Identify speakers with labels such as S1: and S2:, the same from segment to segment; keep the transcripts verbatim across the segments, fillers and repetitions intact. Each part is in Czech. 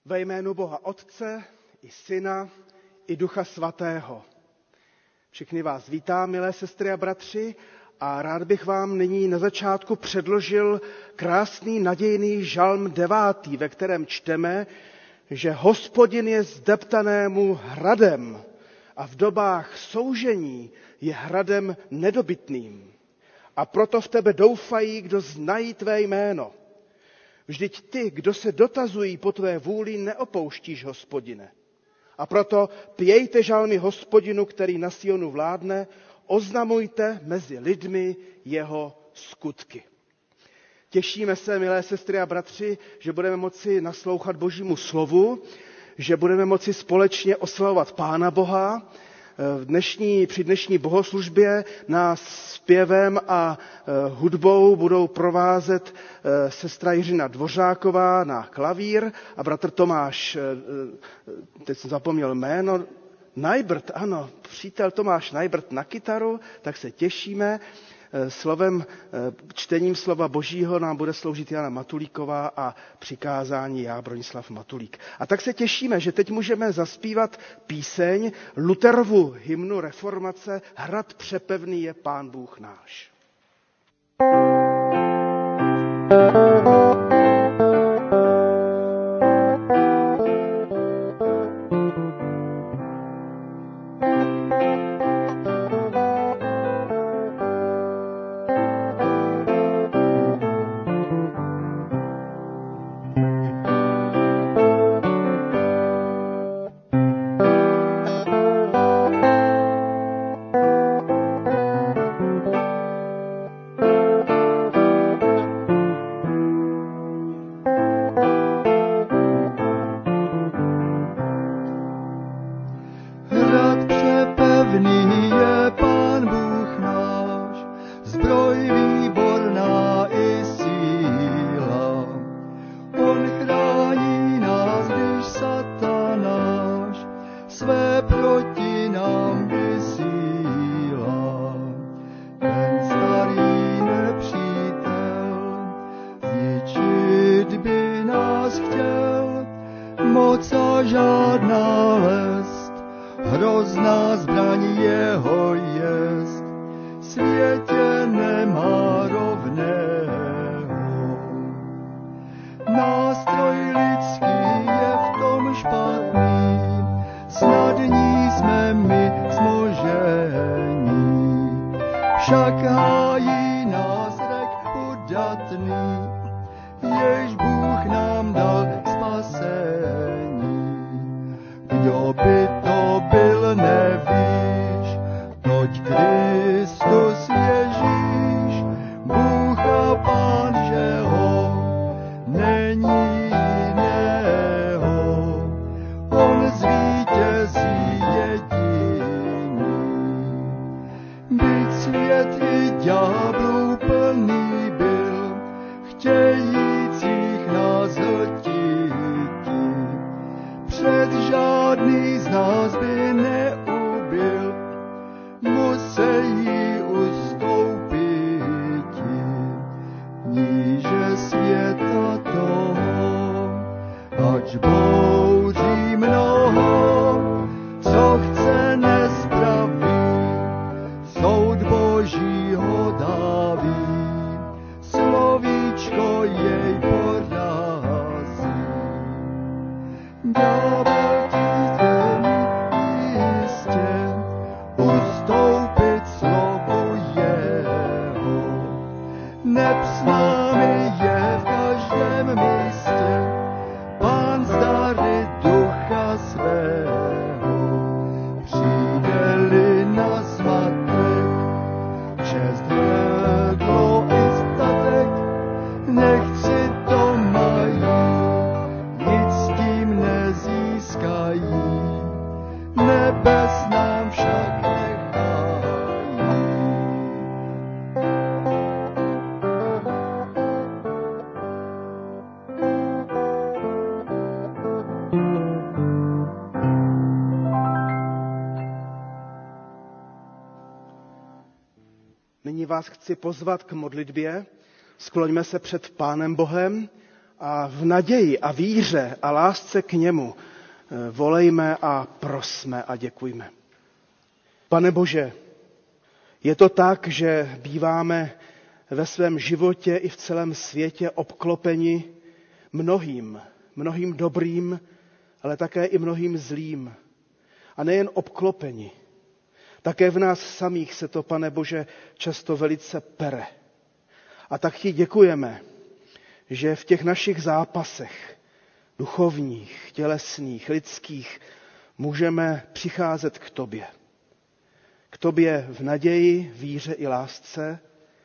S1: Ve jménu Boha Otce i Syna i Ducha Svatého. Všechny vás vítám, milé sestry a bratři, a rád bych vám nyní na začátku předložil krásný nadějný žalm devátý, ve kterém čteme, že Hospodin je zdeptanému hradem a v dobách soužení je hradem nedobytným. A proto v tebe doufají, kdo znají tvé jméno. Vždyť ty, kdo se dotazují po tvé vůli, neopouštíš, Hospodine. A proto pějte žalmy Hospodinu, který na Sionu vládne, oznamujte mezi lidmi jeho skutky. Těšíme se, milé sestry a bratři, že budeme moci naslouchat Božímu slovu, že budeme moci společně oslavovat Pána Boha. V dnešní, při dnešní bohoslužbě nás zpěvem a hudbou budou provázet sestra Jiřina Dvořáková na klavír a bratr Tomáš, teď jsem zapomněl jméno, Najbrt, ano, přítel Tomáš Najbrt na kytaru, tak se těšíme. Slovem, čtením slova Božího nám bude sloužit Jana Matulíková a přikázání já, Bronislav Matulík. A tak se těšíme, že teď můžeme zaspívat píseň Luterovu hymnu reformace Hrad přepevný je Pán Bůh náš. Nyní vás chci pozvat k modlitbě. Skloňme se před Pánem Bohem a v naději a víře a lásce k němu volejme a prosme a děkujme. Pane Bože, je to tak, že býváme ve svém životě i v celém světě obklopeni mnohým, mnohým dobrým, ale také i mnohým zlým. A nejen obklopeni, také v nás samých se to, Pane Bože, často velice pere. A tak ti děkujeme, že v těch našich zápasech, duchovních, tělesných, lidských, můžeme přicházet k tobě. K tobě v naději, víře i lásce,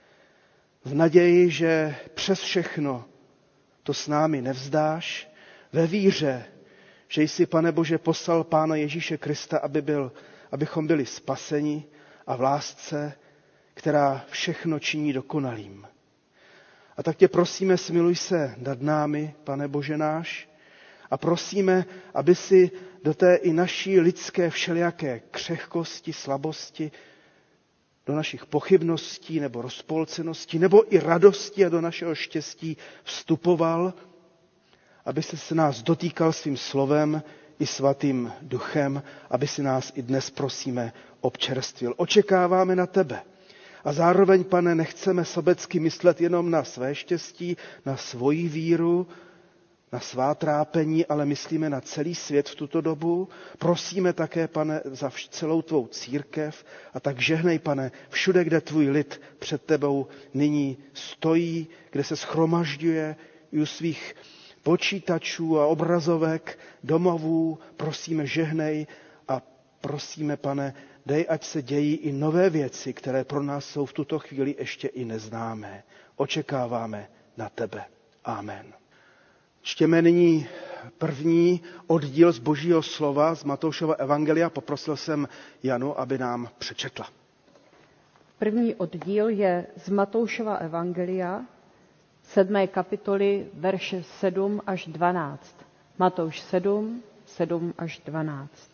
S1: v naději, že přes všechno to s námi nevzdáš, ve víře, že jsi, Pane Bože, poslal Pána Ježíše Krista, aby byl, abychom byli spaseni, a v lásce, která všechno činí dokonalým. A tak tě prosíme, smiluj se nad námi, Pane Bože náš, a prosíme, aby si do té i naší lidské všelijaké křehkosti, slabosti, do našich pochybností nebo rozpolceností, nebo i radosti a do našeho štěstí vstupoval, aby se se nás dotýkal svým slovem i svatým duchem, aby si nás i dnes, prosíme, občerstvil. Očekáváme na tebe. A zároveň, Pane, nechceme sobecky myslet jenom na své štěstí, na svoji víru, na svá trápení, ale myslíme na celý svět v tuto dobu. Prosíme také, Pane, za celou tvou církev, a tak žehnej, Pane, všude, kde tvůj lid před tebou nyní stojí, kde se shromažďuje i u svých počítačů a obrazovek, domovů, prosíme, žehnej a prosíme, Pane, dej, ať se dějí i nové věci, které pro nás jsou v tuto chvíli ještě i neznámé. Očekáváme na tebe. Amen. Čtěme nyní první oddíl z Božího slova z Matoušova evangelia. Poprosil jsem Janu, aby nám přečetla.
S2: První oddíl je z Matoušova evangelia, sedmé kapitoly, verše sedm až dvanáct. Matouš sedm, sedm až dvanáct.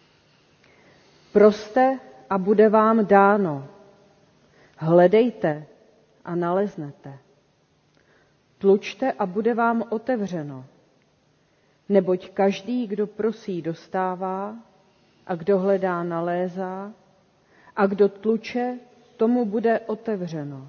S2: Proste a bude vám dáno. Hledejte a naleznete. Tlučte a bude vám otevřeno. Neboť každý, kdo prosí, dostává, a kdo hledá, nalézá, a kdo tluče, tomu bude otevřeno.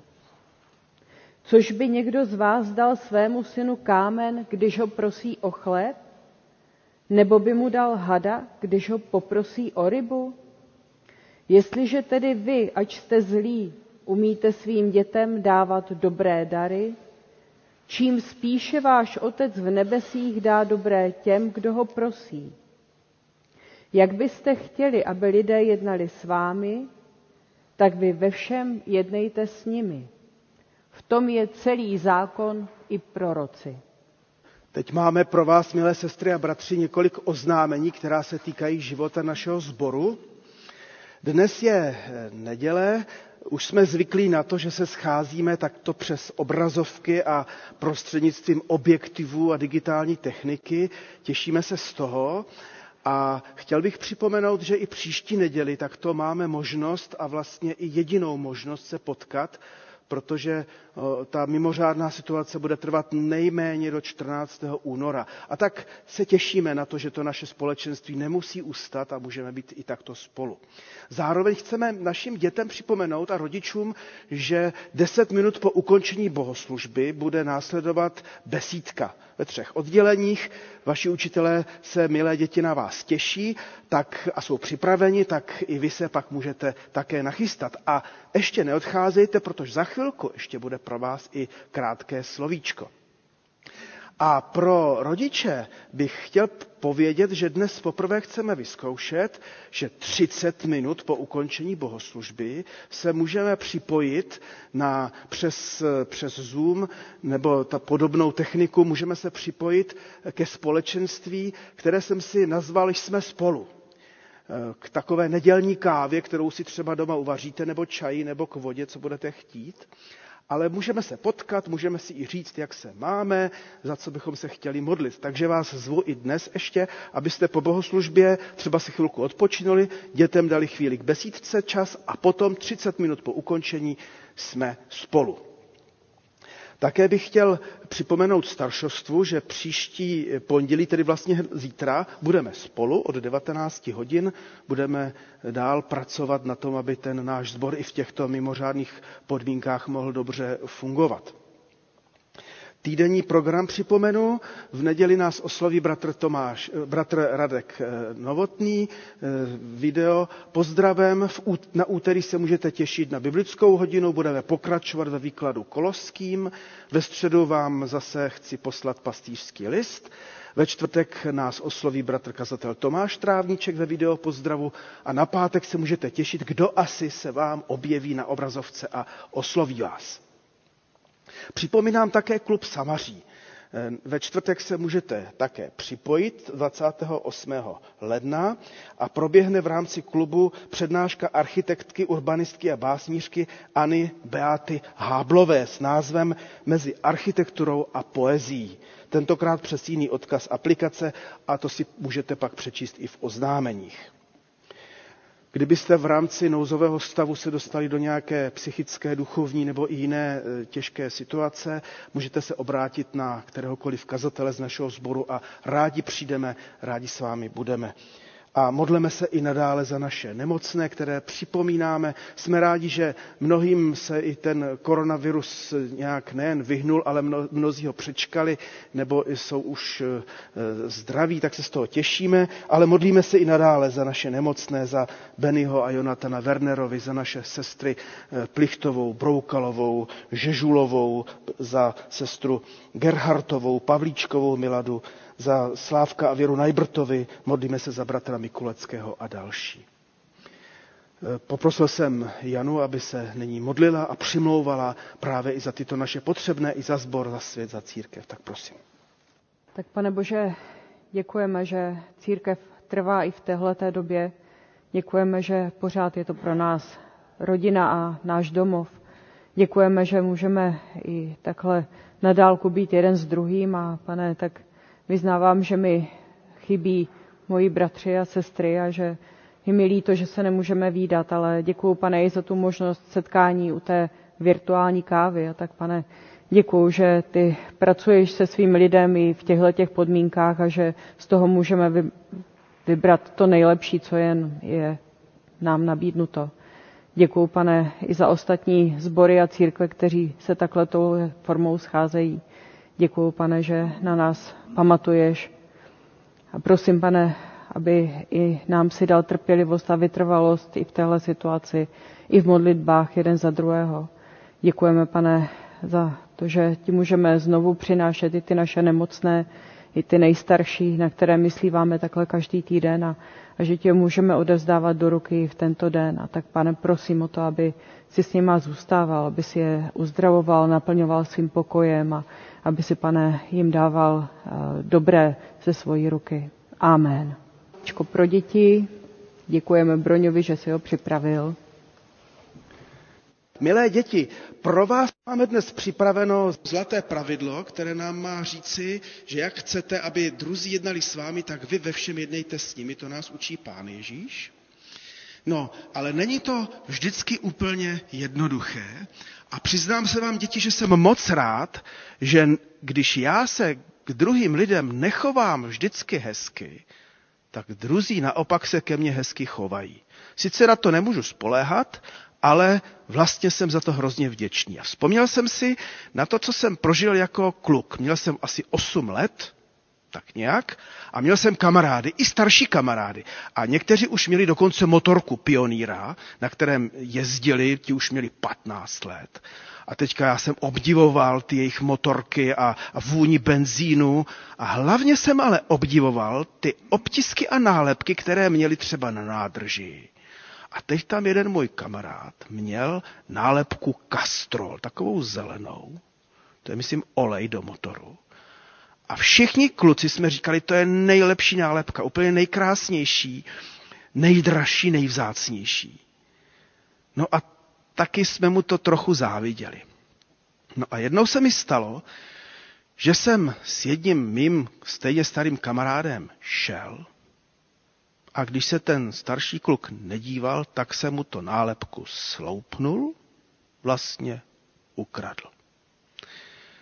S2: Což by někdo z vás dal svému synu kámen, když ho prosí o chléb? Nebo by mu dal hada, když ho poprosí o rybu? Jestliže tedy vy, ač jste zlí, umíte svým dětem dávat dobré dary, čím spíše váš Otec v nebesích dá dobré těm, kdo ho prosí. Jak byste chtěli, aby lidé jednali s vámi, tak vy ve všem jednejte s nimi. V tom je celý zákon i proroci.
S1: Teď máme pro vás, milé sestry a bratři, několik oznámení, která se týkají života našeho sboru. Dnes je neděle, už jsme zvyklí na to, že se scházíme takto přes obrazovky a prostřednictvím objektivů a digitální techniky. Těšíme se z toho a chtěl bych připomenout, že i příští neděli takto máme možnost a vlastně i jedinou možnost se potkat, protože ta mimořádná situace bude trvat nejméně do čtrnáctého února. A tak se těšíme na to, že to naše společenství nemusí ustat a můžeme být i takto spolu. Zároveň chceme našim dětem připomenout a rodičům, že deset minut po ukončení bohoslužby bude následovat besídka ve třech odděleních. Vaši učitelé se, milé děti, na vás těší tak, a jsou připraveni, tak i vy se pak můžete také nachystat. A ještě neodcházejte, protože za chvilku ještě bude pro vás i krátké slovíčko. A pro rodiče bych chtěl povědět, že dnes poprvé chceme vyzkoušet, že třicet minut po ukončení bohoslužby se můžeme připojit na, přes, přes Zoom nebo ta podobnou techniku, můžeme se připojit ke společenství, které jsem si nazval Jsme spolu. K takové nedělní kávě, kterou si třeba doma uvaříte, nebo čaji, nebo k vodě, co budete chtít. Ale můžeme se potkat, můžeme si i říct, jak se máme, za co bychom se chtěli modlit. Takže vás zvu i dnes ještě, abyste po bohoslužbě třeba si chvilku odpočinuli, dětem dali chvíli k besídce čas a potom třicet minut po ukončení jsme spolu. Také bych chtěl připomenout staršostvu, že příští pondělí, tedy vlastně zítra, budeme spolu od devatenácti hodin, budeme dál pracovat na tom, aby ten náš sbor i v těchto mimořádných podmínkách mohl dobře fungovat. Týdenní program připomenu. V neděli nás osloví bratr Tomáš, bratr Radek Novotný, video pozdravem. V út, na úterý se můžete těšit na biblickou hodinu, budeme pokračovat ve výkladu Koloským. Ve středu vám zase chci poslat pastýřský list. Ve čtvrtek nás osloví bratr kazatel Tomáš Trávníček ve video pozdravu a na pátek se můžete těšit, kdo asi se vám objeví na obrazovce a osloví vás. Připomínám také klub Samaří. Ve čtvrtek se můžete také připojit dvacátého osmého ledna a proběhne v rámci klubu přednáška architektky, urbanistky a básnířky Anny Beaty Háblové s názvem Mezi architekturou a poezií. Tentokrát přes jiný odkaz aplikace a to si můžete pak přečíst i v oznámeních. Kdybyste v rámci nouzového stavu se dostali do nějaké psychické, duchovní nebo i jiné těžké situace, můžete se obrátit na kteréhokoliv kazatele z našeho sboru a rádi přijdeme, rádi s vámi budeme. A modleme se i nadále za naše nemocné, které připomínáme. Jsme rádi, že mnohým se i ten koronavirus nějak nejen vyhnul, ale mnozí ho přečkali nebo jsou už zdraví, tak se z toho těšíme. Ale modlíme se i nadále za naše nemocné, za Bennyho a Jonatana Wernerovi, za naše sestry Plichtovou, Broukalovou, Žežulovou, za sestru Gerhartovou, Pavlíčkovou Miladu, za Slávka a Věru Najbrtovi, modlíme se za bratra Mikuleckého a další. Poprosil jsem Janu, aby se nyní modlila a přimlouvala právě i za tyto naše potřebné, i za sbor, za svět, za církev. Tak prosím.
S2: Tak Pane Bože, děkujeme, že církev trvá i v téhleté době. Děkujeme, že pořád je to pro nás rodina a náš domov. Děkujeme, že můžeme i takhle na dálku být jeden s druhým a Pane, tak vyznávám, že mi chybí moji bratři a sestry a že je mi líto, že se nemůžeme vídat, ale děkuju, Pane, i za tu možnost setkání u té virtuální kávy. A tak, Pane, děkuju, že ty pracuješ se svým lidem i v těchto těch podmínkách a že z toho můžeme vybrat to nejlepší, co jen je nám nabídnuto. Děkuju, Pane, i za ostatní sbory a církve, kteří se takhle tou formou scházejí. Děkuju, Pane, že na nás pamatuješ. A prosím, Pane, aby i nám si dal trpělivost a vytrvalost i v téhle situaci, i v modlitbách jeden za druhého. Děkujeme, Pane, za to, že ti můžeme znovu přinášet i ty naše nemocné, i ty nejstarší, na které myslíváme takhle každý týden a, a že tě můžeme odevzdávat do ruky v tento den. A tak, Pane, prosím o to, aby si s nima zůstával, aby si je uzdravoval, naplňoval svým pokojem a aby si, Pane, jim dával uh, dobré ze svojí ruky. Amen. Pro děti děkujeme Broňovi, že si ho připravil.
S1: Milé děti, pro vás máme dnes připraveno zlaté pravidlo, které nám má říci, že jak chcete, aby druzí jednali s vámi, tak vy ve všem jednejte s nimi. To nás učí Pán Ježíš. No, ale není to vždycky úplně jednoduché. A přiznám se vám, děti, že jsem moc rád, že když já se k druhým lidem nechovám vždycky hezky, tak druzí naopak se ke mně hezky chovají. Sice na to nemůžu spoléhat, ale vlastně jsem za to hrozně vděčný. A vzpomněl jsem si na to, co jsem prožil jako kluk. Měl jsem asi osm let, tak nějak, a měl jsem kamarády, i starší kamarády. A někteří už měli dokonce motorku Pionýra, na kterém jezdili, ti už měli patnáct let. A teďka já jsem obdivoval ty jejich motorky a, a vůni benzínu. A hlavně jsem ale obdivoval ty obtisky a nálepky, které měli třeba na nádrži. A teď tam jeden můj kamarád měl nálepku Castrol, takovou zelenou. To je, myslím, olej do motoru. A všichni kluci jsme říkali, to je nejlepší nálepka, úplně nejkrásnější, nejdražší, nejvzácnější. No a taky jsme mu to trochu záviděli. No a jednou se mi stalo, že jsem s jedním mým stejně starým kamarádem šel a když se ten starší kluk nedíval, tak se mu to nálepku sloupnul, vlastně ukradl.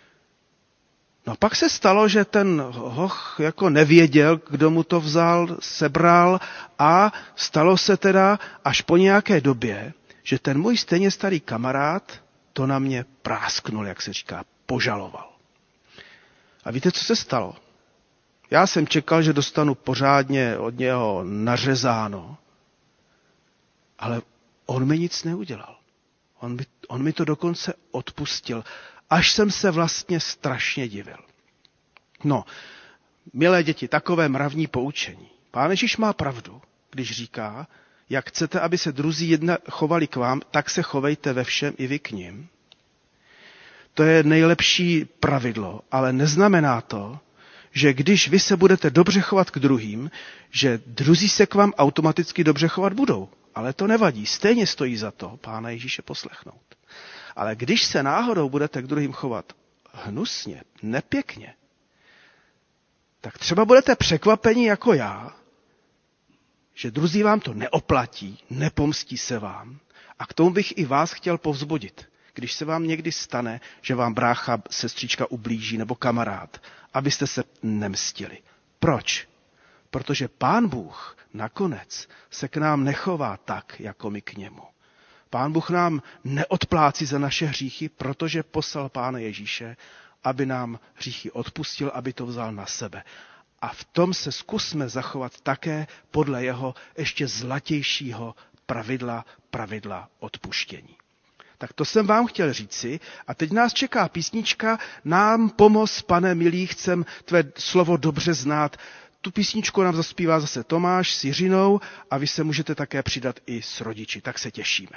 S1: No pak se stalo, že ten hoch jako nevěděl, kdo mu to vzal, sebral a stalo se teda až po nějaké době, že ten můj stejně starý kamarád to na mě prásknul, jak se říká, požaloval. A víte, co se stalo? Já jsem čekal, že dostanu pořádně od něho nařezáno, ale on mi nic neudělal. On mi, on mi to dokonce odpustil, až jsem se vlastně strašně divil. No, milé děti, takové mravní poučení. Pán Ježíš má pravdu, když říká, jak chcete, aby se druzí jedna chovali k vám, tak se chovejte ve všem i vy k nim. To je nejlepší pravidlo, ale neznamená to, že když vy se budete dobře chovat k druhým, že druzí se k vám automaticky dobře chovat budou. Ale to nevadí, stejně stojí za to Pána Ježíše poslechnout. Ale když se náhodou budete k druhým chovat hnusně, nepěkně, tak třeba budete překvapeni jako já, že druzí vám to neoplatí, nepomstí se vám. A k tomu bych i vás chtěl povzbudit. Když se vám někdy stane, že vám brácha, sestřička ublíží nebo kamarád, abyste se nemstili. Proč? Protože Pán Bůh nakonec se k nám nechová tak, jako my k němu. Pán Bůh nám neodplácí za naše hříchy, protože poslal Pána Ježíše, aby nám hříchy odpustil, aby to vzal na sebe. A v tom se zkusme zachovat také podle jeho ještě zlatějšího pravidla, pravidla odpuštění. Tak to jsem vám chtěl říci a teď nás čeká písnička Nám pomoz, Pane milý, chcem tvé slovo dobře znát. Tu písničku nám zaspívá zase Tomáš s Jiřinou a vy se můžete také přidat i s rodiči, tak se těšíme.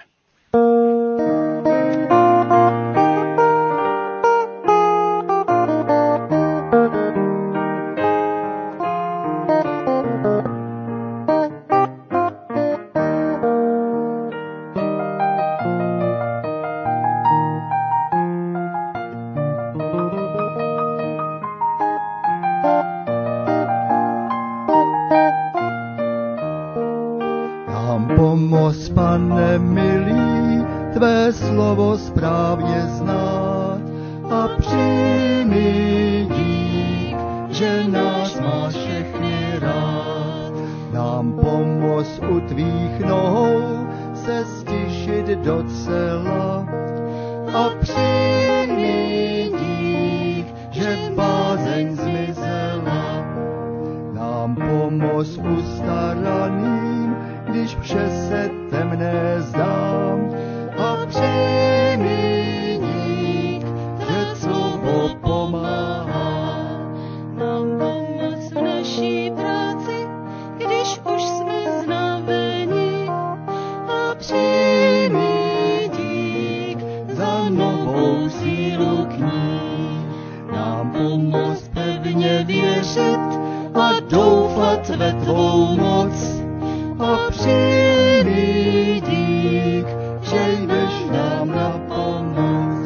S3: Pane milý, tvé slovo správně znát a přijmi dík, že nás máš všechny rád. Nám pomoz u tvých nohou se stišit docela a přijmi dík, že bázeň zmizela. Nám pomoz ustaraným, když vše se temné zdám a přijmi dík, že slovo pomáhá.
S4: Nám pomoc v naší práci, když už jsme znaveni a přijmi dík za novou sílu k ní. Nám pomoc pevně věřit a doufat ve tvou moc a přijmi dík, že jdeš nám na pomoc.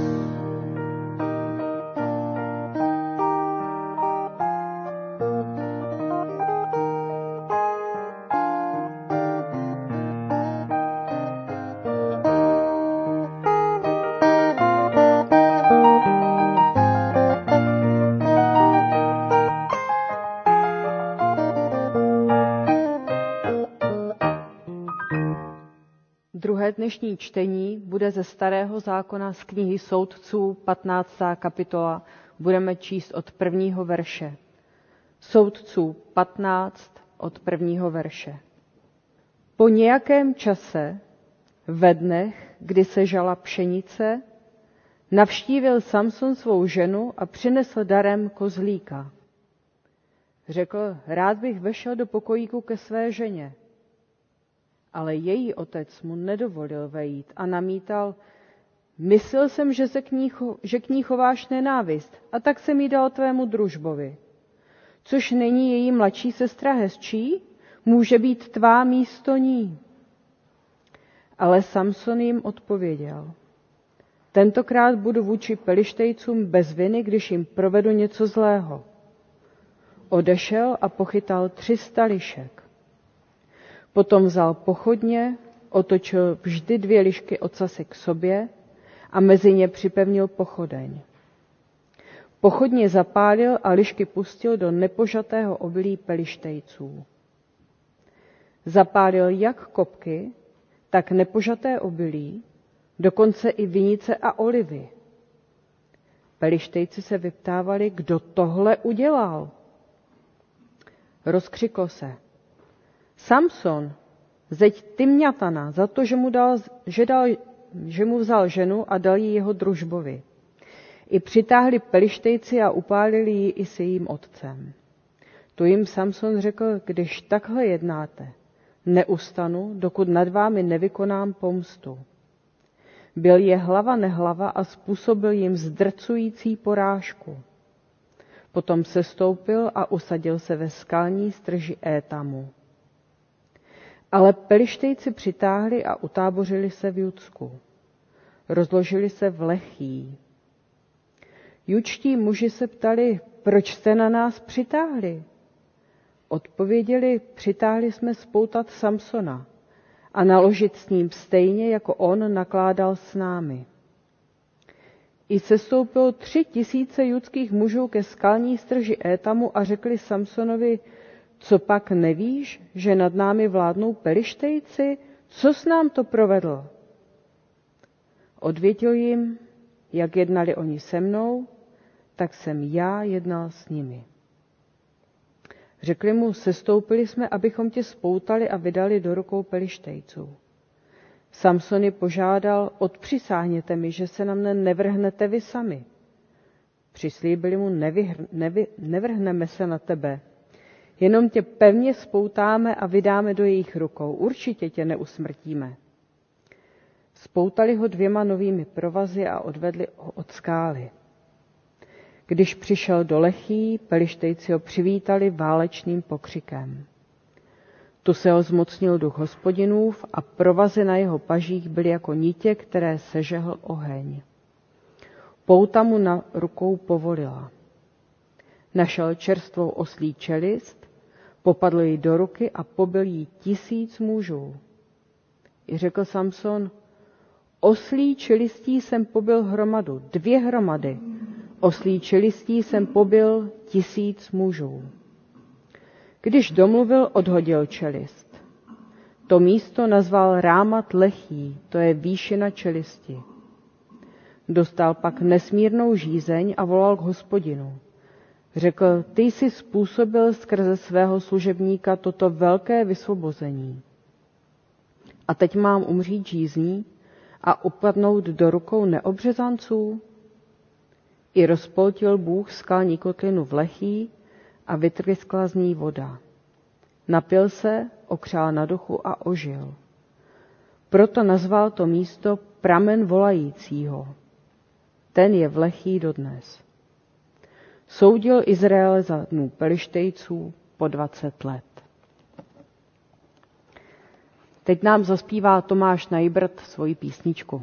S2: Druhé dnešní čtení bude ze Starého zákona z knihy Soudců, patnáctá kapitola. Budeme číst od prvního verše. Soudců patnáct od prvního verše. Po nějakém čase, ve dnech, kdy se žala pšenice, navštívil Samson svou ženu a přinesl darem kozlíka. Řekl, rád bych vešel do pokojíku ke své ženě. Ale její otec mu nedovolil vejít a namítal, myslel jsem, že, se k ní, že k ní chováš nenávist, a tak jsem jí dal tvému družbovi. Což není její mladší sestra hezčí, může být tvá místo ní. Ale Samson jim odpověděl, tentokrát budu vůči Pelištejcům bez viny, když jim provedu něco zlého. Odešel a pochytal tři sta lišek. Potom vzal pochodně, otočil vždy dvě lišky ocasy k sobě a mezi ně připevnil pochodeň. Pochodně zapálil a lišky pustil do nepožatého obilí Pelištejců. Zapálil jak kopky, tak nepožaté obilí, dokonce i vinice a olivy. Pelištejci se vyptávali, kdo tohle udělal. Rozkřikl se: Samson, zeď Timňatana za to, že mu, dal, že, dal, že mu vzal ženu a dal ji jeho družbovi. I přitáhli Pelištejci a upálili ji i s jejím otcem. Tu jim Samson řekl: když takhle jednáte, neustanu, dokud nad vámi nevykonám pomstu. Byl je hlava nehlava a způsobil jim zdrcující porážku. Potom sestoupil a usadil se ve skalní strži Étamu. Ale Pelištejci přitáhli a utábořili se v Judsku. Rozložili se v Lechí. Judští muži se ptali: proč jste na nás přitáhli? Odpověděli: přitáhli jsme spoutat Samsona a naložit s ním stejně, jako on nakládal s námi. I sestoupilo tři tisíce judských mužů ke skalní strži Étamu a řekli Samsonovi: co pak nevíš, že nad námi vládnou Pelištejci? Co s nám to provedl? Odvětil jim: jak jednali oni se mnou, tak jsem já jednal s nimi. Řekli mu: sestoupili jsme, abychom tě spoutali a vydali do rukou Pelištejců. Samson je požádal: odpřisáhněte mi, že se na mne nevrhnete vy sami. Přislíbili mu: nevyhr, nevy, nevrhneme se na tebe, jenom tě pevně spoutáme a vydáme do jejich rukou. Určitě tě neusmrtíme. Spoutali ho dvěma novými provazy a odvedli ho od skály. Když přišel do Lechí, Pelištejci ho přivítali válečným pokřikem. Tu se ho zmocnil duch Hospodinův a provazy na jeho pažích byly jako nitě, které sežehl oheň. Pouta mu na rukou povolila. Našel čerstvou oslí čelist, popadl ji do ruky a pobil jí tisíc mužů. I řekl Samson: oslí čelistí jsem pobil hromadu, dvě hromady. Oslí čelistí jsem pobil tisíc mužů. Když domluvil, odhodil čelist. To místo nazval Rámat Lechí, to je výšina čelisti. Dostal pak nesmírnou žízeň a volal k Hospodinu. Řekl: ty jsi způsobil skrze svého služebníka toto velké vysvobození. A teď mám umřít žízní a upadnout do rukou neobřezanců? I rozpoltil Bůh skalní kotlinu v Lechí a vytryskla z ní voda. Napil se, okřál na duchu a ožil. Proto nazval to místo Pramen volajícího. Ten je v Lechí dodnes. Soudil Izraele za dnů Pelištejců po dvacet let. Teď nám zaspívá Tomáš Najbrt svoji písničku.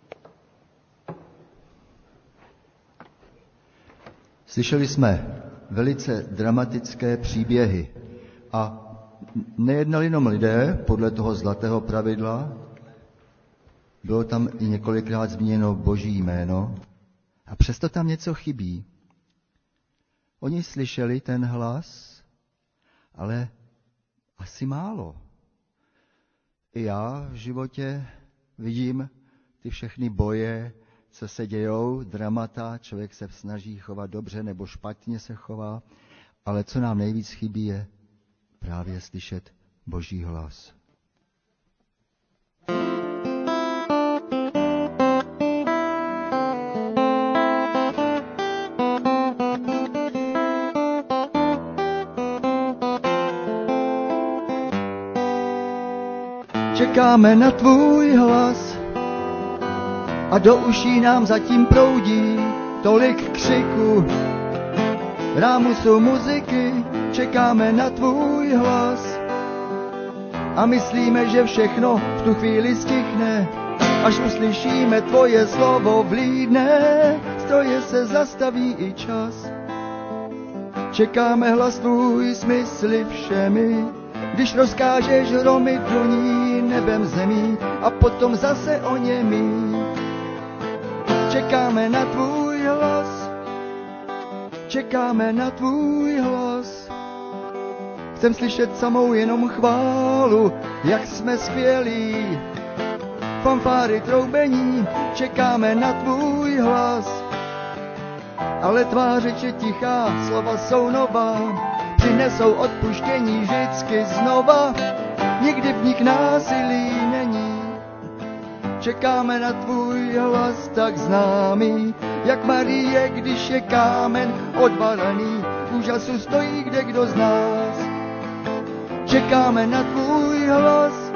S3: Slyšeli jsme velice dramatické příběhy a nejednali jenom lidé podle toho zlatého pravidla, bylo tam i několikrát zmíněno Boží jméno a přesto tam něco chybí. Oni slyšeli ten hlas, ale asi málo. I já v životě vidím ty všechny boje, co se dějou, dramata, člověk se snaží chovat dobře nebo špatně se chová, ale co nám nejvíc chybí, je právě slyšet Boží hlas. Čekáme na tvůj hlas a do uší nám zatím proudí tolik křiku. Rámu jsou muziky, čekáme na tvůj hlas a myslíme, že všechno v tu chvíli stichne, až uslyšíme tvoje slovo vlídne, stroje se zastaví i čas. Čekáme hlas tvůj smysly všemi, když rozkážeš hromy dluní nebem zemí a potom zase o němí. Čekáme na tvůj hlas čekáme na tvůj hlas. Chcem slyšet samou jenom chválu, jak jsme skvělí. Fanfáry, troubení, čekáme na tvůj hlas. Ale tvá řeč je tichá, slova jsou nová, přinesou odpuštění vždycky znova. Nikdy v nich násilí není. Čekáme na tvůj hlas tak známý, jak Marie, když je kámen odvalený. Úžasu stojí kde kdo z nás. Čekáme na tvůj hlas.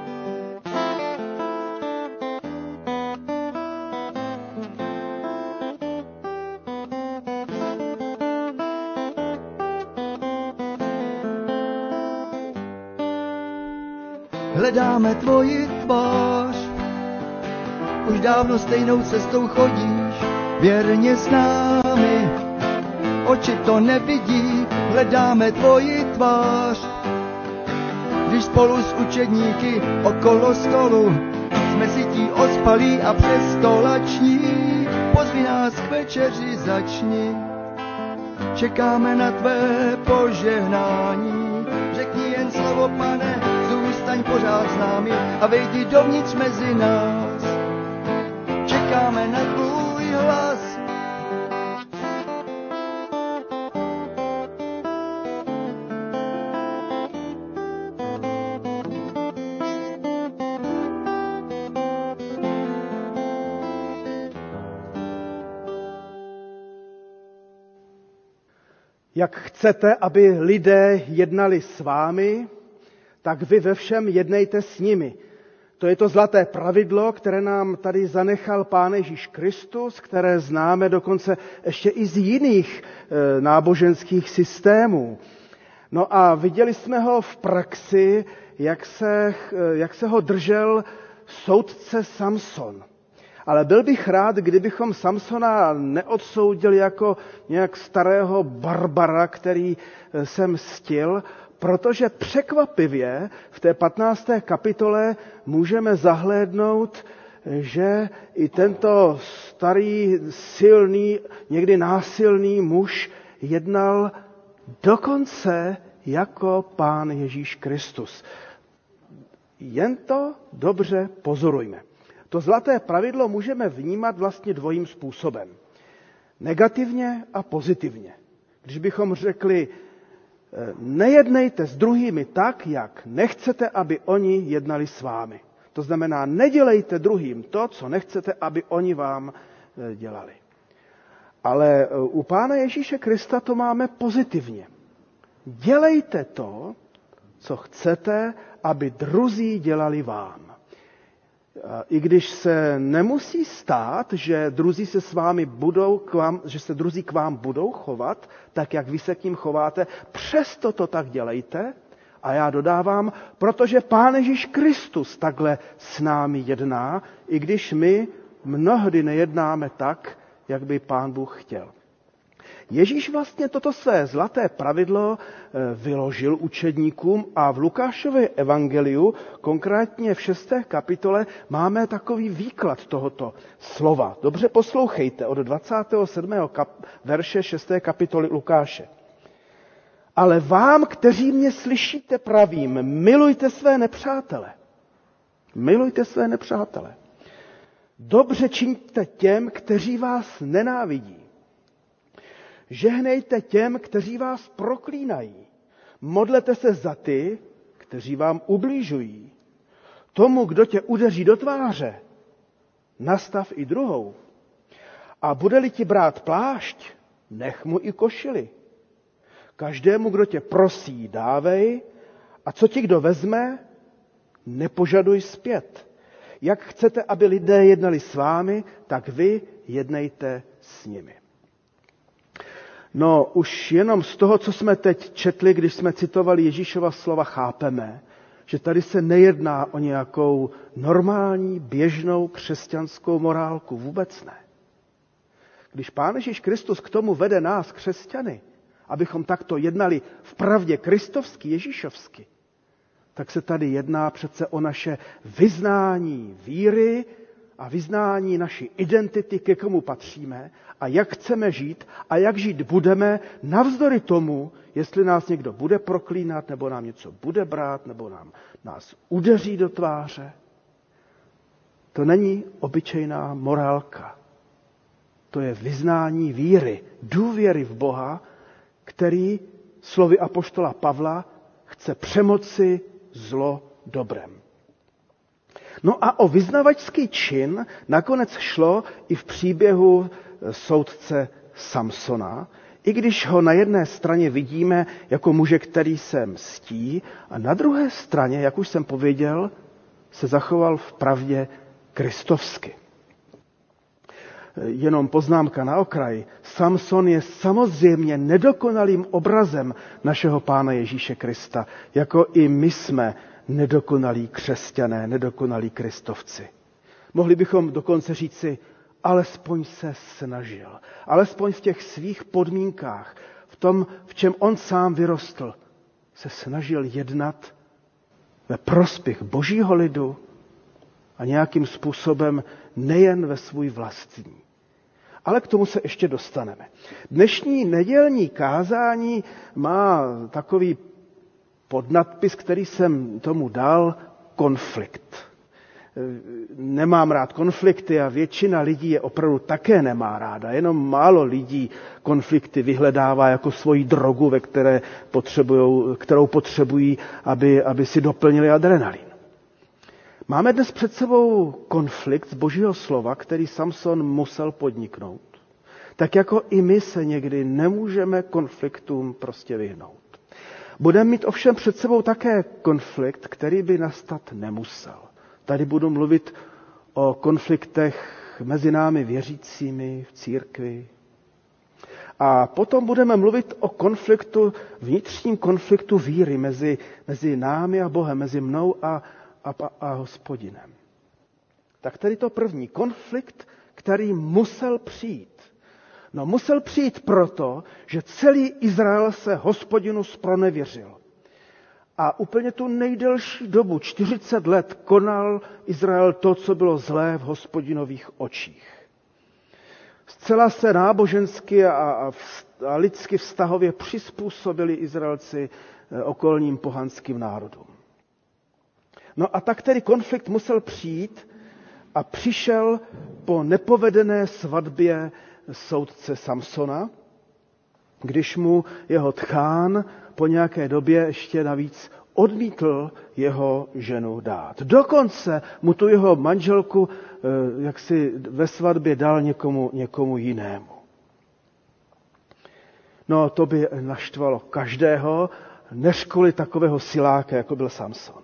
S3: Hledáme tvoji tvář, už dávno stejnou cestou chodíš, věrně s námi, oči to nevidí, hledáme tvoji tvář. Když spolu s učedníky okolo stolu, jsme sytí, ospalí a přesto lační, pozvi nás k večeři, začni. Čekáme na tvé požehnání, řekni jen slovo, Pane, zůstaň pořád s námi a vejdi dovnitř mezi nás. Čekáme na tvůj hlas.
S1: Jak chcete, aby lidé jednali s vámi, tak vy ve všem jednejte s nimi. To je to zlaté pravidlo, které nám tady zanechal Pán Ježíš Kristus, které známe dokonce ještě i z jiných e, náboženských systémů. No a viděli jsme ho v praxi, jak se, jak se ho držel soudce Samson. Ale byl bych rád, kdybychom Samsona neodsoudili jako nějak starého barbara, který se mstil, protože překvapivě v té patnácté kapitole můžeme zahlédnout, že i tento starý, silný, někdy násilný muž jednal dokonce jako Pán Ježíš Kristus. Jen to dobře pozorujme. To zlaté pravidlo můžeme vnímat vlastně dvojím způsobem. Negativně a pozitivně. Když bychom řekli, nejednejte s druhými tak, jak nechcete, aby oni jednali s vámi. To znamená, nedělejte druhým to, co nechcete, aby oni vám dělali. Ale u Pána Ježíše Krista to máme pozitivně. Dělejte to, co chcete, aby druzí dělali vám. I když se nemusí stát, že druzí se s vámi budou k vám, že se druzí k vám budou chovat, tak jak vy se k ním chováte, přesto to tak dělejte. A já dodávám, protože Pán Ježíš Kristus takhle s námi jedná, i když my mnohdy nejednáme tak, jak by Pán Bůh chtěl. Ježíš vlastně toto své zlaté pravidlo vyložil učedníkům a v Lukášově evangeliu, konkrétně v šesté kapitole, máme takový výklad tohoto slova. Dobře poslouchejte od dvacátého sedmého kap- verše šesté kapitoly Lukáše. Ale vám, kteří mě slyšíte, pravím, milujte své nepřátele. Milujte své nepřátele. Dobře čiňte těm, kteří vás nenávidí. Žehnejte těm, kteří vás proklínají. Modlete se za ty, kteří vám ubližují. Tomu, kdo tě udeří do tváře, nastav i druhou. A bude-li ti brát plášť, nech mu i košili. Každému, kdo tě prosí, dávej, a co ti kdo vezme, nepožaduj zpět. Jak chcete, aby lidé jednali s vámi, tak vy jednejte s nimi. No, už jenom z toho, co jsme teď četli, když jsme citovali Ježíšova slova, chápeme, že tady se nejedná o nějakou normální, běžnou křesťanskou morálku. Vůbec ne. Když Pán Ježíš Kristus k tomu vede nás, křesťany, abychom takto jednali v pravdě kristovsky, ježíšovsky, tak se tady jedná přece o naše vyznání víry a vyznání naší identity, ke komu patříme a jak chceme žít a jak žít budeme navzdory tomu, jestli nás někdo bude proklínat, nebo nám něco bude brát, nebo nám, nás udeří do tváře. To není obyčejná morálka. To je vyznání víry, důvěry v Boha, který slovy apoštola Pavla chce přemoci zlo dobrem. No a o vyznavačský čin nakonec šlo i v příběhu soudce Samsona, i když ho na jedné straně vidíme jako muže, který se mstí, a na druhé straně, jak už jsem pověděl, se zachoval v pravdě kristovsky. Jenom poznámka na okraj. Samson je samozřejmě nedokonalým obrazem našeho Pána Ježíše Krista, jako i my jsme nedokonalí křesťané, nedokonalí kristovci. Mohli bychom dokonce říci, alespoň se snažil, alespoň v těch svých podmínkách, v tom, v čem on sám vyrostl, se snažil jednat ve prospěch Božího lidu a nějakým způsobem nejen ve svůj vlastní. Ale k tomu se ještě dostaneme. Dnešní nedělní kázání má takový podnadpis, který jsem tomu dal, konflikt. Nemám rád konflikty a většina lidí je opravdu také nemá ráda. Jenom málo lidí konflikty vyhledává jako svoji drogu, ve které potřebujou, kterou potřebují, aby, aby si doplnili adrenalin. Máme dnes před sebou konflikt z Božího slova, který Samson musel podniknout. Tak jako i my se někdy nemůžeme konfliktům prostě vyhnout. Budeme mít ovšem před sebou také konflikt, který by nastat nemusel. Tady budu mluvit o konfliktech mezi námi věřícími v církvi. A potom budeme mluvit o konfliktu, vnitřním konfliktu víry mezi, mezi námi a Bohem, mezi mnou a, a, a Hospodinem. Tak tady to první, konflikt, který musel přijít. No musel přijít proto, že celý Izrael se Hospodinu zpronevěřil. A úplně tu nejdelší dobu, čtyřicet let, konal Izrael to, co bylo zlé v Hospodinových očích. Zcela se nábožensky a, a, a lidsky vztahově přizpůsobili Izraelci okolním pohanským národům. No a tak tedy konflikt musel přijít a přišel po nepovedené svatbě soudce Samsona, když mu jeho tchán po nějaké době ještě navíc odmítl jeho ženu dát. Dokonce mu tu jeho manželku jak si ve svatbě dal někomu, někomu jinému. No to by naštvalo každého, než kvůli takového siláka, jako byl Samson.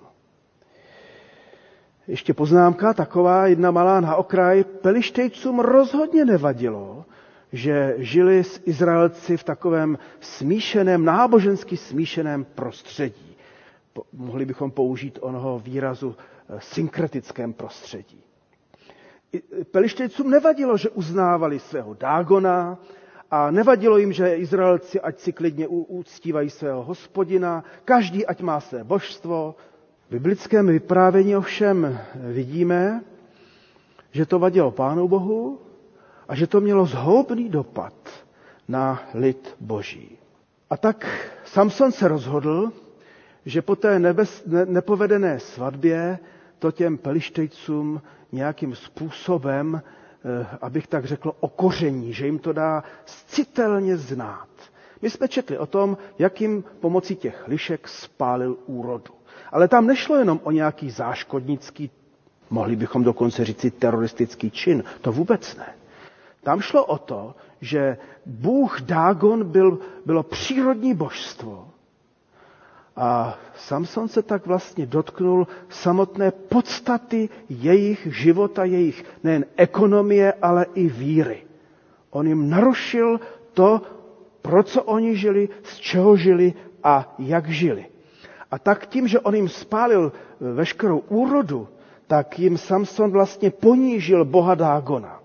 S1: Ještě poznámka taková, jedna malá na okraj. Pelištejcům rozhodně nevadilo, že žili s Izraelci v takovém smíšeném, nábožensky smíšeném prostředí. Mohli bychom použít onoho výrazu synkretickém prostředí. Pelištejcům nevadilo, že uznávali svého Dágona a nevadilo jim, že Izraelci ať si klidně uctívají svého Hospodina, každý ať má své božstvo. V biblickém vyprávění ovšem vidíme, že to vadilo Pánu Bohu a že to mělo zhoubný dopad na lid Boží. A tak Samson se rozhodl, že po té nebes, ne, nepovedené svatbě to těm Pelištejcům nějakým způsobem, eh, abych tak řekl, okoření, že jim to dá citelně znát. My jsme četli o tom, jak jim pomocí těch lišek spálil úrodu. Ale tam nešlo jenom o nějaký záškodnický, mohli bychom dokonce říci teroristický čin. To vůbec ne. Tam šlo o to, že Bůh Dágon byl, bylo přírodní božstvo. A Samson se tak vlastně dotknul samotné podstaty jejich života, jejich nejen ekonomie, ale i víry. On jim narušil to, pro co oni žili, z čeho žili a jak žili. A tak tím, že on jim spálil veškerou úrodu, tak jim Samson vlastně ponížil boha Dágona.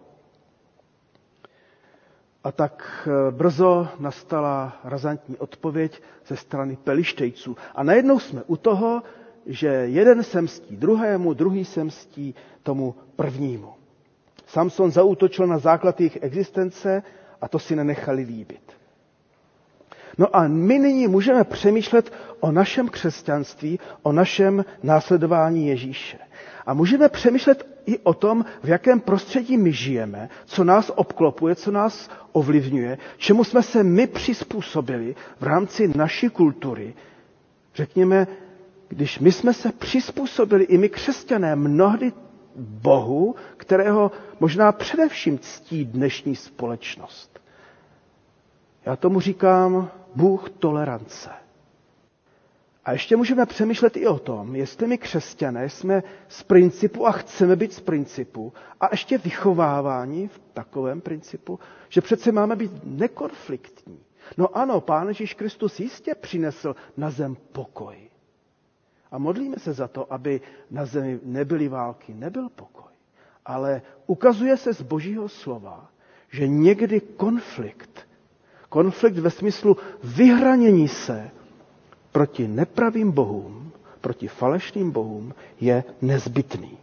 S1: A tak brzo nastala razantní odpověď ze strany Pelištejců. A najednou jsme u toho, že jeden se mstí druhému, druhý se mstí tomu prvnímu. Samson zaútočil na základ jejich existence a to si nenechali líbit. No a my nyní můžeme přemýšlet o našem křesťanství, o našem následování Ježíše. A můžeme přemýšlet i o tom, v jakém prostředí my žijeme, co nás obklopuje, co nás ovlivňuje, čemu jsme se my přizpůsobili v rámci naší kultury. Řekněme, když my jsme se přizpůsobili i my křesťané mnohdy Bohu, kterého možná především ctí dnešní společnost. Já tomu říkám Bůh tolerance. A ještě můžeme přemýšlet i o tom, jestli my křesťané jsme z principu a chceme být z principu a ještě vychováváni v takovém principu, že přece máme být nekonfliktní. No ano, Pán Ježíš Kristus jistě přinesl na zem pokoj. A modlíme se za to, aby na zemi nebyly války, nebyl pokoj. Ale ukazuje se z Božího slova, že někdy konflikt, konflikt ve smyslu vyhranění se proti nepravým bohům, proti falešným bohům je nezbytný.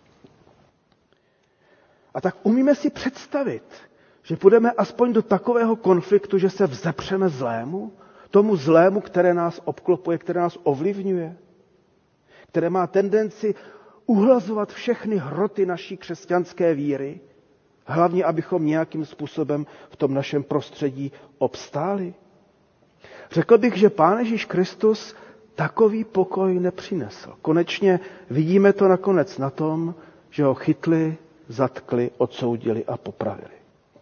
S1: A tak umíme si představit, že půjdeme aspoň do takového konfliktu, že se vzepřeme zlému, tomu zlému, které nás obklopuje, které nás ovlivňuje, které má tendenci uhlazovat všechny hroty naší křesťanské víry, hlavně abychom nějakým způsobem v tom našem prostředí obstáli. Řekl bych, že Pán Ježíš Kristus takový pokoj nepřinesl. Konečně vidíme to nakonec na tom, že ho chytli, zatkli, odsoudili a popravili.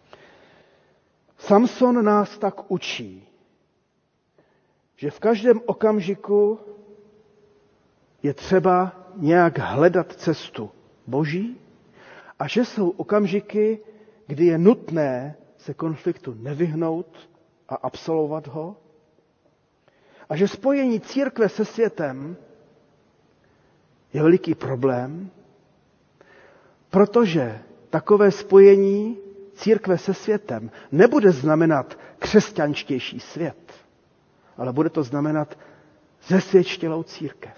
S1: Samson nás tak učí, že v každém okamžiku je třeba nějak hledat cestu Boží a že jsou okamžiky, kdy je nutné se konfliktu nevyhnout a absolvovat ho. A že spojení církve se světem je veliký problém, protože takové spojení církve se světem nebude znamenat křesťanštější svět, ale bude to znamenat zesvědčilou církev.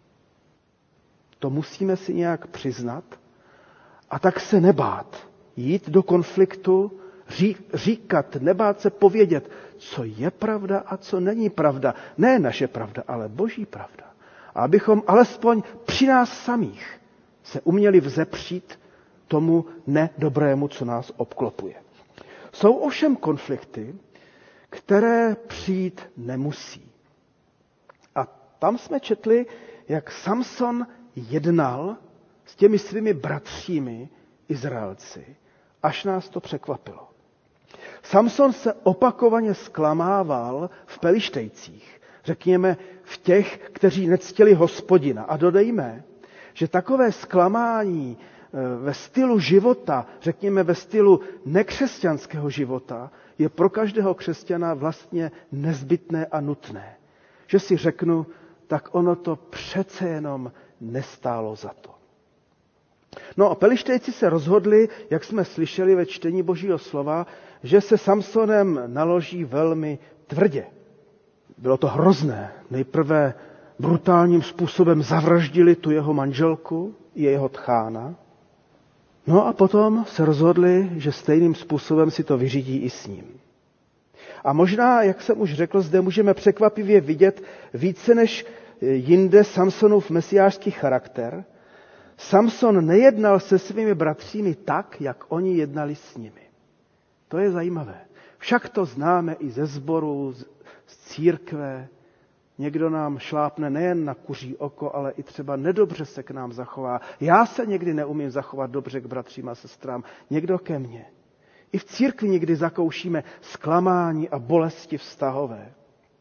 S1: To musíme si nějak přiznat a tak se nebát jít do konfliktu, říkat, nebát se povědět, co je pravda a co není pravda. Ne naše pravda, ale Boží pravda. A abychom alespoň při nás samých se uměli vzepřít tomu nedobrému, co nás obklopuje. Jsou ovšem konflikty, které přijít nemusí. A tam jsme četli, jak Samson jednal s těmi svými bratřími Izraelci, až nás to překvapilo. Samson se opakovaně zklamával v Pelištejcích, řekněme v těch, kteří nectili Hospodina. A dodejme, že takové zklamání ve stylu života, řekněme ve stylu nekřesťanského života, je pro každého křesťana vlastně nezbytné a nutné. Že si řeknu, tak ono to přece jenom nestálo za to. No a Pelištejci se rozhodli, jak jsme slyšeli ve čtení Božího slova, že se Samsonem naloží velmi tvrdě. Bylo to hrozné. Nejprve brutálním způsobem zavraždili tu jeho manželku i jeho tchána. No a potom se rozhodli, že stejným způsobem si to vyřídí i s ním. A možná, jak jsem už řekl, zde můžeme překvapivě vidět více než jinde Samsonův mesiářský charakter. Samson nejednal se svými bratřími tak, jak oni jednali s nimi. To je zajímavé. Však to známe i ze sboru, z církve. Někdo nám šlápne nejen na kuří oko, ale i třeba nedobře se k nám zachová. Já se někdy neumím zachovat dobře k bratřím a sestrám, někdo ke mně. I v církvi někdy zakoušíme zklamání a bolesti vztahové.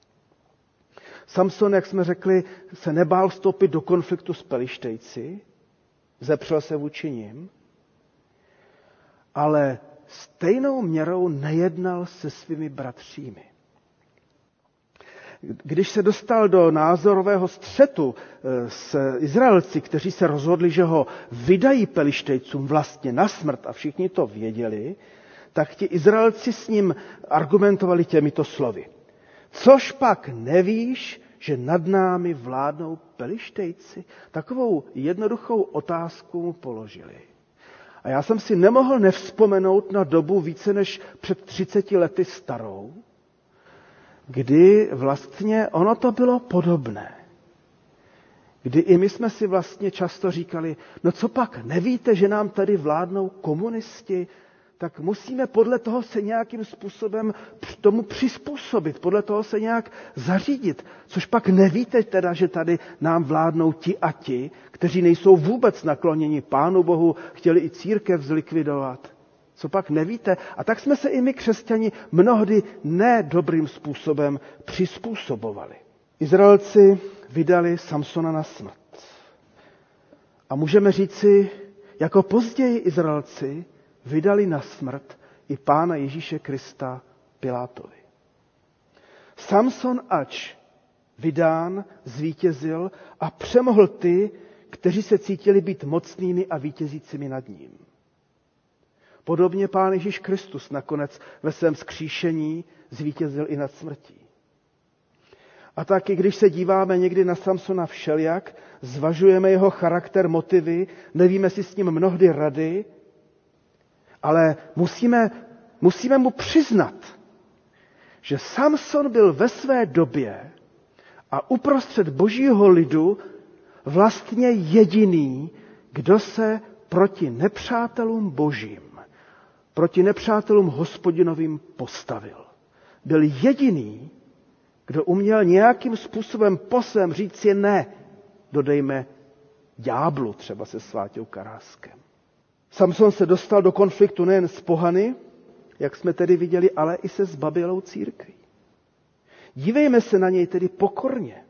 S1: Samson, jak jsme řekli, se nebál vstoupit do konfliktu s Pelištejci, zepřel se vůči nim, ale stejnou měrou nejednal se svými bratřími. Když se dostal do názorového střetu s Izraelci, kteří se rozhodli, že ho vydají Pelištejcům vlastně na smrt a všichni to věděli, tak ti Izraelci s ním argumentovali těmito slovy. Což pak nevíš, že nad námi vládnou Pelištejci? Takovou jednoduchou otázku mu položili. A já jsem si nemohl nevzpomenout na dobu více než před třiceti lety starou, kdy vlastně ono to bylo podobné. Kdy i my jsme si vlastně často říkali, no co pak, nevíte, že nám tady vládnou komunisti, tak musíme podle toho se nějakým způsobem tomu přizpůsobit, podle toho se nějak zařídit. Což pak nevíte teda, že tady nám vládnou ti a ti, kteří nejsou vůbec nakloněni Pánu Bohu, chtěli i církev zlikvidovat. Co pak nevíte? A tak jsme se i my křesťani mnohdy nedobrým způsobem přizpůsobovali. Izraelci vydali Samsona na smrt. A můžeme říci, jako později Izraelci vydali na smrt i Pána Ježíše Krista Pilátovi. Samson, ač vydán, zvítězil a přemohl ty, kteří se cítili být mocnými a vítězícími nad ním. Podobně Pán Ježíš Kristus nakonec ve svém vzkříšení zvítězil i nad smrtí. A taky, když se díváme někdy na Samsona všelijak, zvažujeme jeho charakter, motivy, nevíme si s ním mnohdy rady, ale musíme, musíme mu přiznat, že Samson byl ve své době a uprostřed božího lidu vlastně jediný, kdo se proti nepřátelům božím, proti nepřátelům Hospodinovým postavil. Byl jediný, kdo uměl nějakým způsobem po svém říct si ne, dodejme ďáblu, třeba se svátou Karáskem. Samson se dostal do konfliktu nejen s pohany, jak jsme tedy viděli, ale i se zbabělou církví. Dívejme se na něj tedy pokorně.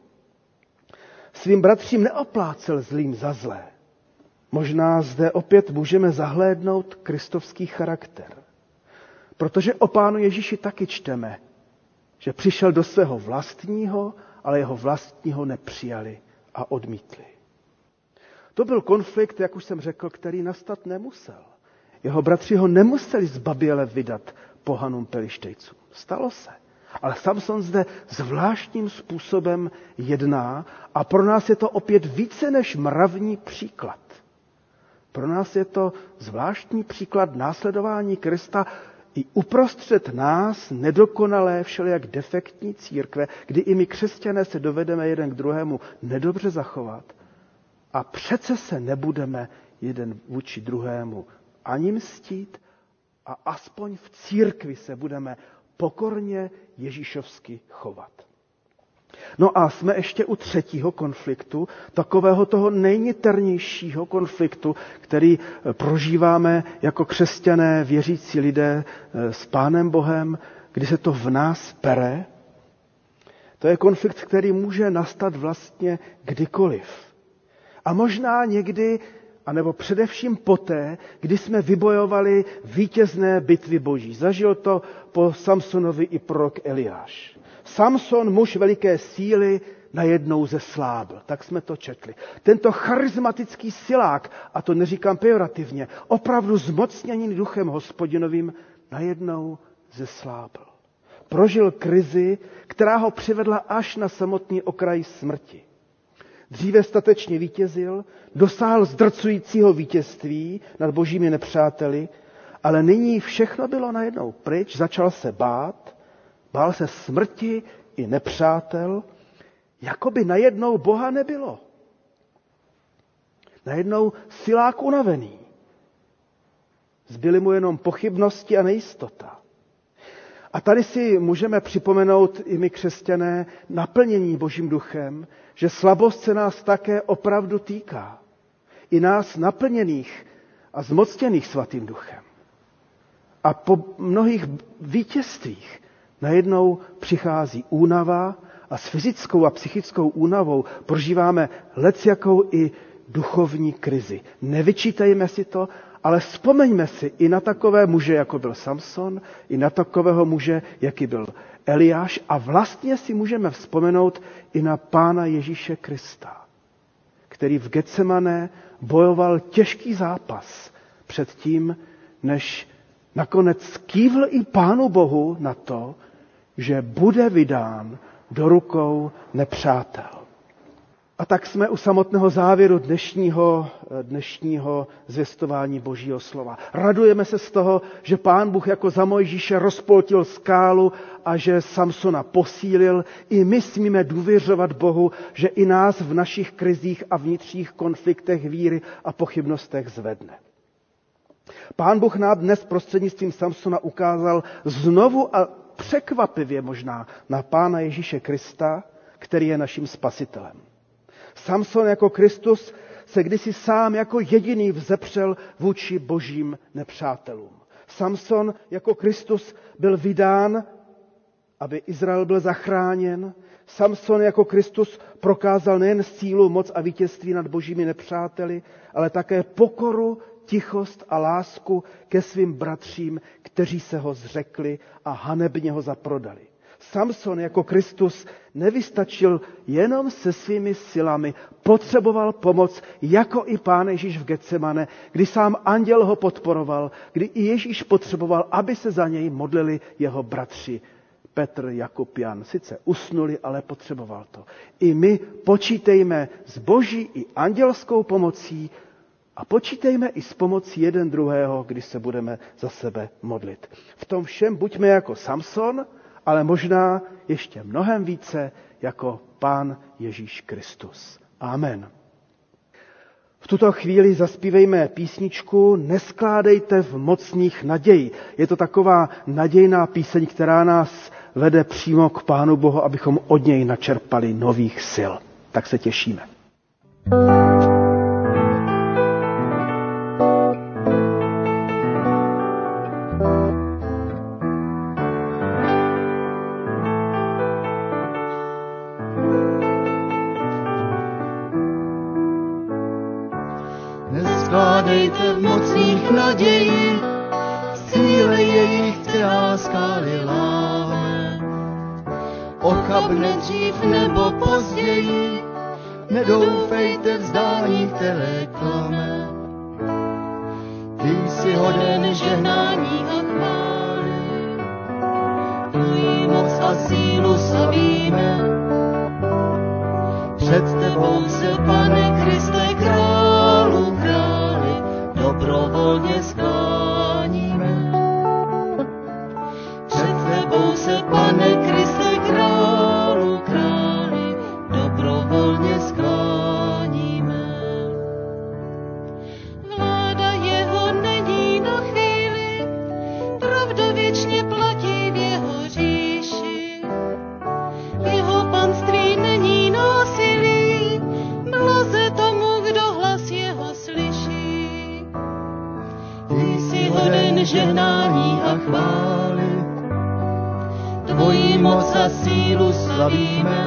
S1: Svým bratřím neoplácel zlým za zlé. Možná zde opět můžeme zahlédnout kristovský charakter. Protože o Pánu Ježíši taky čteme, že přišel do svého vlastního, ale jeho vlastního nepřijali a odmítli. To byl konflikt, jak už jsem řekl, který nastat nemusel. Jeho bratři ho nemuseli zbaběle vydat pohanům pelištejcům. Stalo se. Ale Samson zde zvláštním způsobem jedná a pro nás je to opět více než mravní příklad. Pro nás je to zvláštní příklad následování Krista i uprostřed nás nedokonalé, všelijak defektní církve, kdy i my křesťané se dovedeme jeden k druhému nedobře zachovat a přece se nebudeme jeden vůči druhému ani mstít a aspoň v církvi se budeme pokorně ježíšovsky chovat. No a jsme ještě u třetího konfliktu, takového toho nejniternějšího konfliktu, který prožíváme jako křesťané, věřící lidé s Pánem Bohem, kdy se to v nás pere. To je konflikt, který může nastat vlastně kdykoliv. A možná někdy, anebo především poté, kdy jsme vybojovali vítězné bitvy boží. Zažil to po Samsonovi i prorok Eliáš. Samson, muž veliké síly, najednou zeslábl. Tak jsme to četli. Tento charismatický silák, a to neříkám pejorativně, opravdu zmocněný duchem Hospodinovým, najednou zeslábl. Prožil krizi, která ho přivedla až na samotný okraj smrti. Dříve statečně vítězil, dosáhl zdrcujícího vítězství nad božími nepřáteli, ale nyní všechno bylo najednou pryč, začal se bát, bál se smrti i nepřátel, jako by najednou Boha nebylo. Najednou silák unavený. Zbyly mu jenom pochybnosti a nejistota. A tady si můžeme připomenout i my křesťané naplnění Božím duchem, že slabost se nás také opravdu týká. I nás naplněných a zmocněných svatým duchem. A po mnohých vítězstvích najednou přichází únava a s fyzickou a psychickou únavou prožíváme lecjakou i duchovní krizi. Nevyčítejme si to, ale vzpomeňme si i na takové muže, jako byl Samson, i na takového muže, jaký byl Eliáš, a vlastně si můžeme vzpomenout i na Pána Ježíše Krista, který v Getsemané bojoval těžký zápas před tím, než nakonec kývl i Pánu Bohu na to, že bude vydán do rukou nepřátel. A tak jsme u samotného závěru dnešního, dnešního zvěstování Božího slova. Radujeme se z toho, že Pán Bůh jako za Mojžíše rozpoltil skálu a že Samsona posílil. I my smíme důvěřovat Bohu, že i nás v našich krizích a vnitřních konfliktech víry a pochybnostech zvedne. Pán Bůh nám dnes prostřednictvím Samsona ukázal znovu a překvapivě možná na Pána Ježíše Krista, který je naším spasitelem. Samson jako Kristus se kdysi sám jako jediný vzepřel vůči božím nepřátelům. Samson jako Kristus byl vydán, aby Izrael byl zachráněn. Samson jako Kristus prokázal nejen sílu, moc a vítězství nad božími nepřáteli, ale také pokoru, tichost a lásku ke svým bratřím, kteří se ho zřekli a hanebně ho zaprodali. Samson jako Kristus nevystačil jenom se svými silami, potřeboval pomoc, jako i Pán Ježíš v Getsemane, kdy sám anděl ho podporoval, kdy i Ježíš potřeboval, aby se za něj modlili jeho bratři. Petr, Jakub, Jan sice usnuli, ale potřeboval to. I my počítejme s boží i andělskou pomocí a počítejme i s pomocí jeden druhého, když se budeme za sebe modlit. V tom všem buďme jako Samson, ale možná ještě mnohem více jako Pán Ježíš Kristus. Amen. V tuto chvíli zaspívejme písničku Neskládejte v mocných naději. Je to taková nadějná píseň, která nás vede přímo k Pánu Bohu, abychom od něj načerpali nových sil. Tak se těšíme.
S5: Neskládejte v mocných naději, síle jejich, která skály láme. Ochabne dřív nebo později, nedoufejte vzdání, které klame. Ty jsi hoden žehnání a chvály, tvojí moc a sílu slavíme. Před tebou se, Pane Kriste, králu, králi, dobrovolně skáníme. Před tebou se, Pane Kriste, králu, králi, dobrovolně skáníme. Vláda jeho není na chvíli, pravda věčně platí v jeho říši. Jeho panství není násilí, blaze tomu, kdo hlas jeho slyší. Ty jsi hoden žehnání a chvály, tvojí moc a sílu slavíme.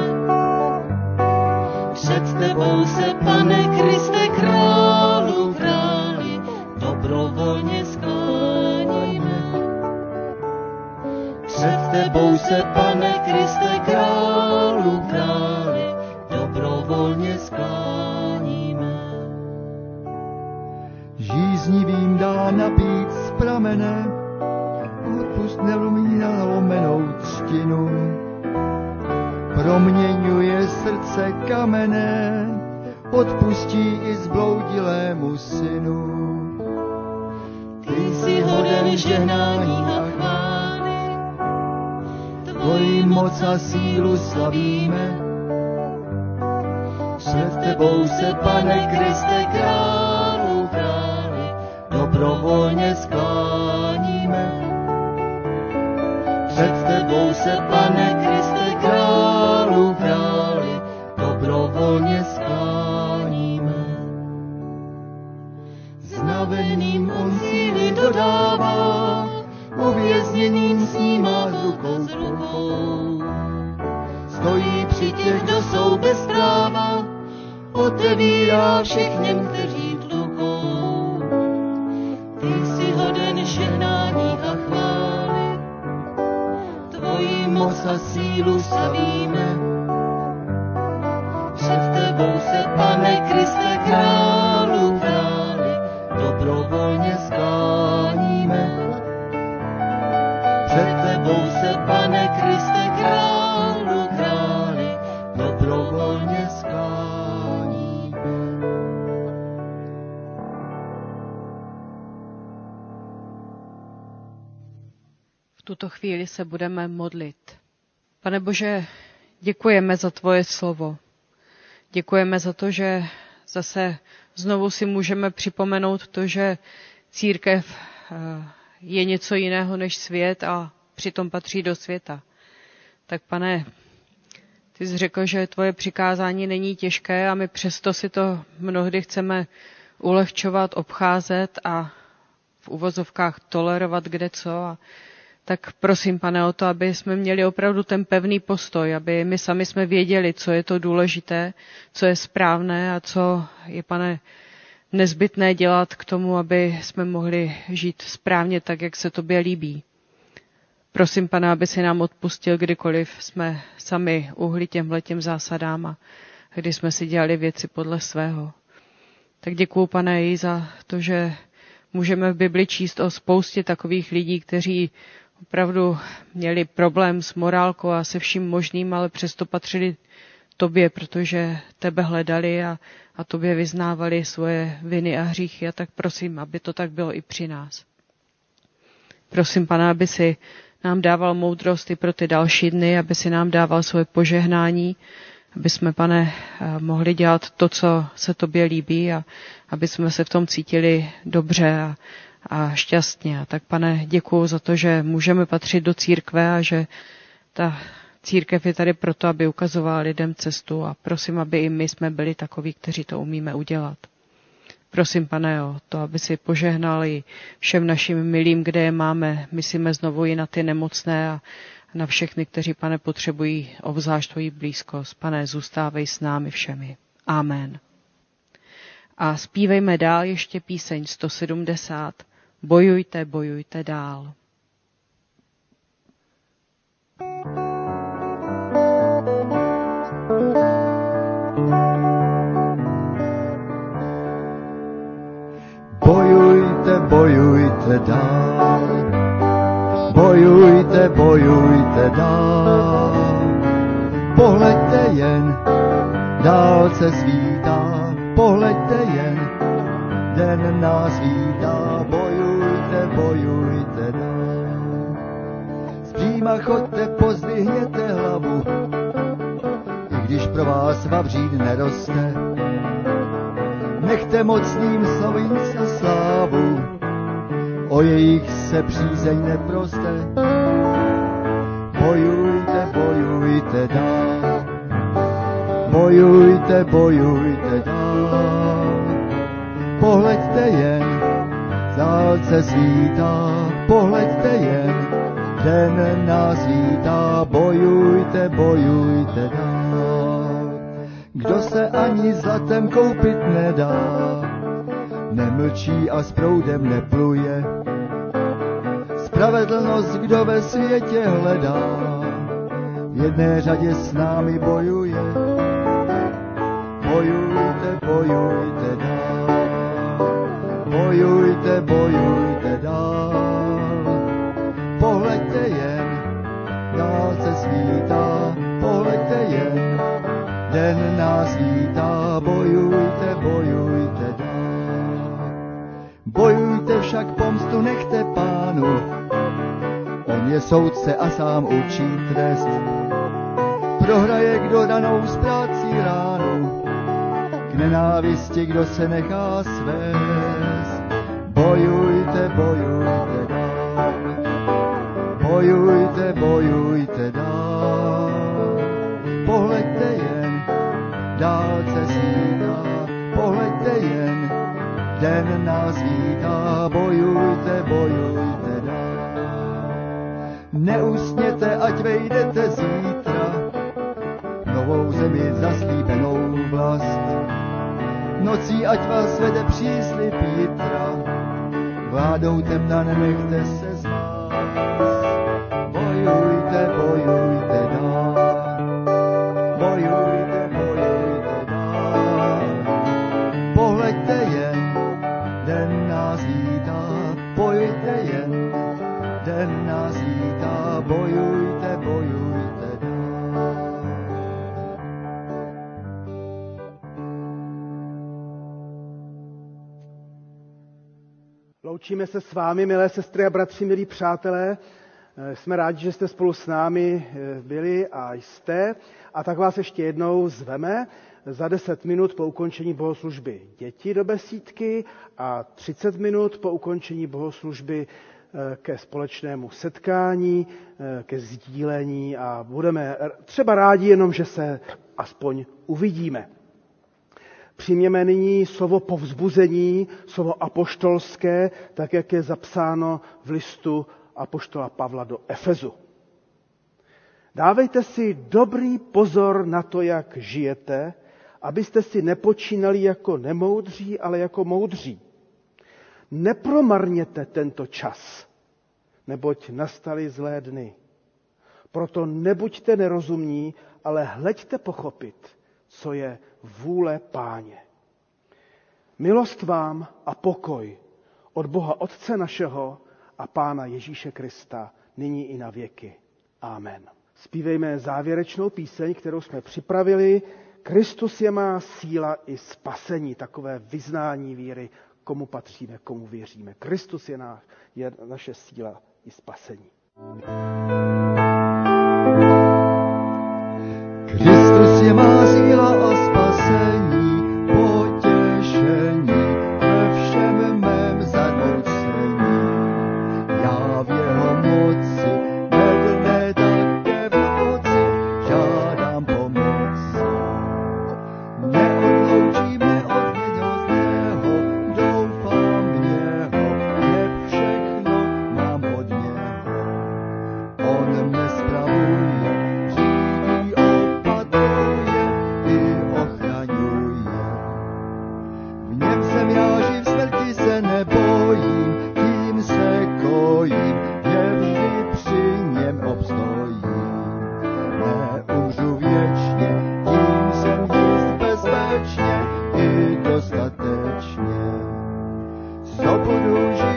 S5: Před tebou se, Pane Kriste, králu, králi, dobrovolně skáníme. Před tebou se, Pane Kriste, králu, králi, dobrovolně skáníme.
S3: Žíznivým dá napít z pramene, odpust nelomí na lomenou třtinu. Proměňuje srdce kamenné, odpustí i zbloudilému synu.
S5: Ty jsi hoden žehnání a chvály, tvojí moc a sílu slavíme. Před tebou se, Pane Kriste, králu, králi, dobrovolně skáníme. Před tebou se, Pane Kriste, králu, králi, dobrovolně skáníme. Znaveným on síly dodává, uvězněným snímá z rukou s rukou. Stojí při těch, kdo jsou bez práva, otevírá všechněm, kteří tlukou. Ty jsi hoden žehnání a chvály, tvojí moc a sílu slavíme. Před tebou se, Pane Kriste, králu, králi, dobrovolně skáníme. Před tebou se, Pane Kriste, králu, králi, dobrovolně skáníme.
S2: V tuto chvíli se budeme modlit. Pane Bože, děkujeme za tvoje slovo. Děkujeme za to, že zase znovu si můžeme připomenout to, že církev je něco jiného než svět a přitom patří do světa. Tak Pane, ty jsi řekl, že tvoje přikázání není těžké a my přesto si to mnohdy chceme ulehčovat, obcházet a v uvozovkách tolerovat kdeco. A tak prosím, Pane, o to, aby jsme měli opravdu ten pevný postoj, aby my sami jsme věděli, co je to důležité, co je správné a co je, Pane, nezbytné dělat k tomu, aby jsme mohli žít správně tak, jak se tobě líbí. Prosím, Pane, aby si nám odpustil, kdykoliv jsme sami uhli těmhletěm zásadám a kdy jsme si dělali věci podle svého. Tak děkuju, Pane, i za to, že můžeme v Bibli číst o spoustě takových lidí, kteří opravdu měli problém s morálkou a se vším možným, ale přesto patřili tobě, protože tebe hledali a, a tobě vyznávali svoje viny a hříchy. A tak prosím, aby to tak bylo i při nás. Prosím, Pane, aby si nám dával moudrost i pro ty další dny, aby si nám dával svoje požehnání, aby jsme, Pane, mohli dělat to, co se tobě líbí a aby jsme se v tom cítili dobře a, a šťastně. A tak, Pane, děkuju za to, že můžeme patřit do církve a že ta církev je tady proto, aby ukazovala lidem cestu a prosím, aby i my jsme byli takoví, kteří to umíme udělat. Prosím, Pane, o to, aby si požehnal i všem našim milým, kde je máme. Myslíme znovu i na ty nemocné a na všechny, kteří, Pane, potřebují obzvlášť tvoji blízkost. Pane, zůstávej s námi všemi. Amen. A zpívejme dál ještě píseň sto sedmdesát. Bojujte, bojujte dál.
S3: Bojujte, bojujte dál, bojujte, bojujte dál. Pohleďte jen, dálce svítá, pohleďte jen, den nás vítá. Bojujte, bojujte dál. Zpříma choďte, pozdvihněte hlavu, i když pro vás vavřín neroste. Nechte mocným slovince slávu, o jejich se přízeň neproste. Bojujte, bojujte dál, bojujte, bojujte dál. Pohleďte jen, dálce svítá, pohleďte jen, den nás vítá. Bojujte, bojujte dál. Kdo se ani zlatem koupit nedá, nemlčí a s proudem nepluje. Spravedlnost, kdo ve světě hledá, v jedné řadě s námi bojuje. Bojujte, bojujte dál, bojujte, bojujte dál. Pohleďte jen, dálce svítá, pohleďte jen, den nás vítá. Bojujte, bojujte dál. Bojujte však, pomstu nechte Pánu, on je soudce a sám určí trest. Prohraje, kdo danou s prací ránu, k nenávisti, kdo se nechá svést. Bojujte, bojujte dál, bojujte, bojujte dál. Pohleďte jen, dálce svítá, pohleďte jen, den nás vítá. Bojujte, bojujte dál. Neusněte, ať vejdete zítra novou zemi, zaslíbenou vlast. Nocí, ať vás vede příslib jitra, vládou temna nenechte se z vás. Bojujte, bojujte dál, bojujte, bojujte dál. Pohleďte jen, den nás vítá, bojujte jen, den nás vítá. Bojujte, bojujte dál.
S1: Loučíme se s vámi, milé sestry a bratři, milí přátelé, Jsme rádi, že jste spolu s námi byli a jste. A tak vás ještě jednou zveme za deset minut po ukončení bohoslužby děti do besídky a třicet minut po ukončení bohoslužby ke společnému setkání, ke sdílení a budeme třeba rádi jenom, že se aspoň uvidíme. Přijměme nyní slovo povzbuzení, slovo apoštolské, tak jak je zapsáno v listu apoštola Pavla do Efezu. Dávejte si dobrý pozor na to, jak žijete, abyste si nepočínali jako nemoudří, ale jako moudří. Nepromarněte tento čas, neboť nastaly zlé dny. Proto nebuďte nerozumní, ale hleďte pochopit, co je vůle Páně. Milost vám a pokoj od Boha Otce našeho a Pána Ježíše Krista, nyní i na věky. Amen. Zpívejme závěrečnou píseň, kterou jsme připravili. Kristus je má síla i spasení, takové vyznání víry, komu patříme, komu věříme. Kristus je, na, je naše síla i spasení.
S3: Kristus je má síla a spasení, potěšení ve všem mém zarmoucení. Já v jeho moci ve dne také v noci žádám pomoci. Neodloučí mě od něho z něho, doufám v něho, že všechno mám od něho. On mě spravuje, řídí, opatruje i ochraňuje. V něm jsem já živ, smrti se nebojím, tím se kojím, že vždy při něm obstojím. Neumřu věčně, tím jsem jist bezpečně i dostatečně. Co budu žít